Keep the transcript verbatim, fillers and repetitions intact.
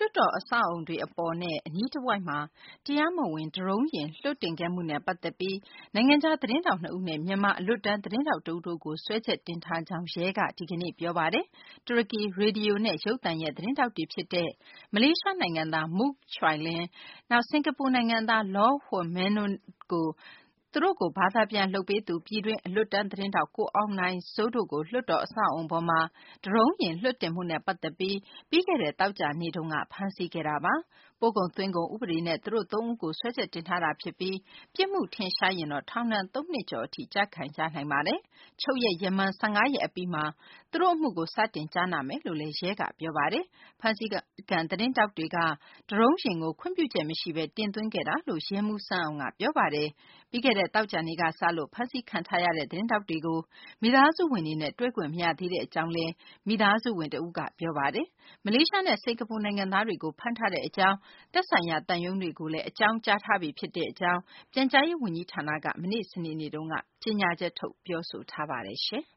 တ်တော်အဆောက်အအုံတွေအပေါ်နဲ့အနီးတဝိုက်မှာတရားမဝင်ဒရုန်းယာဉ်လွှတ်တင်ခဲ့မှုနဲ့ပတ်သက်ပြီးနိုင်ငံခြားသတင်းထောက်နှစ်ဦးနဲ့မြန်မာအလွတ်တန်းသတင်းထောက်တဦးတို့ကိုစွဲချက်တင်ထားကြောင်းရဲကဒီကနေ့ပြောပါတယ်။တူရကီရေဒီယိုနဲ့ရုပ်သံရဲ့သတင်းထောက်တွေဖြစ်တဲ့မလေးရှားနိုင်ငံသား Mok Choy Lin ၊စင်ကာပူနိုင်ငံသား Loh Huat Meng တို့ကိုသူတို့ကိုဘာသာပြန်လုပ်ပေးသူပြည်တွင်းအလွတ်တန်းသတင်းထောက်ကိုအောင်နိုင်စိုးတို့ကိုလွှတ်တော်အဆောက်အအုံပေါ်မှာဒရုန်းယာဉ်လွှတ်တင်မှုနဲ့ပတ်သက်ပြီးပြီးခဲ့တဲ့သောကြာနေ့တုန်းကဖမ်းဆီးခဲ့တာပါ။ပို့ကုန်သွင်းကုန်ဥပဒေနဲ့သူတို့သုံးဦးကိုစွဲချက်တင်ထားတာဖြစ်ပြီးပြစ်မှုထင်ရှားရင်တော့ထောင်ဒဏ်သုံးနှစ်ကျော်အထိကျခံရနိုင်ပါတယ်။ချုပ်ရက်ရမန်၁၅ရက်အပြီးမှာသူတို့အမှုကိုစတင်ကြားနာမယ်လို့လည်းရဲကပြောပါတယ်။ဖမ်းဆီးခံသတင်းထောက်တွေကဒရုန်းယာဉ်ကိုခွင့်ပြုချက်မရှိဘဲတင်သွင်းခဲ့တာလို့ရဲမှူးစန်းအောင်ကပြောပါတယ်။ပြီးခဲ့တဲ့သောကြာနေ့ကစလို့ဖမ်းဆီးခံထားရတဲ့သတင်းထောက်တွေကိုမိသားစုဝင်တွေနဲ့တွေ့ခွင့်မရသေးတဲ့အကြောင်းလည်းမိသားစုဝင်တဦးကပြောပါတယ်။မလေးရှားနဲ့စင်ကာပူနိုင်ငံသားတွေကိုဖမ်းထားတဲ့အကြောင်းသက်ဆိုင်ရာသံရုံးတွေကိုလည်းအကြောင်းကြားထားပြီးဖြစ်တဲ့အကြောင်းပြန်ကြားရေးဝန်ကြီးဌာနကမနေ့စနေနေ့တုန်းကကြေညာချက်ထုတ်ပြောဆိုထားပါတယ်။